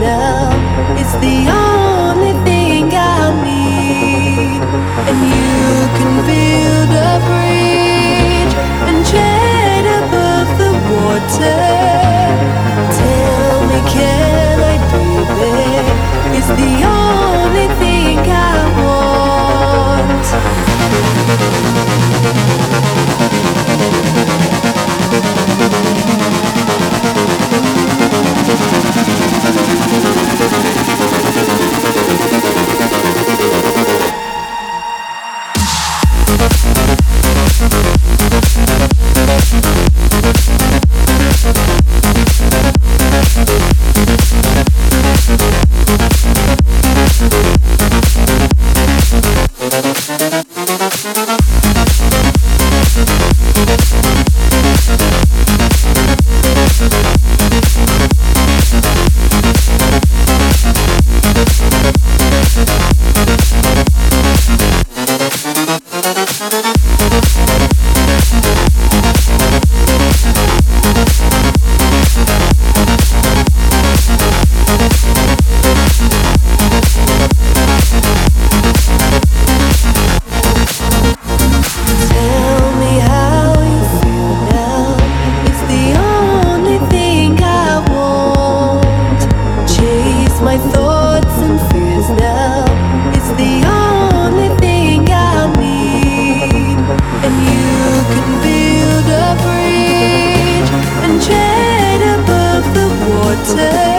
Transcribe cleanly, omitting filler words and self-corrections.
now. It's the only thing I need. And you can build a bridge and tread above the water. Tell me, can I breathe it? It's the only thing I want. My thoughts and fears now. It's the only thing I need. And you can build a bridge and tread above the water.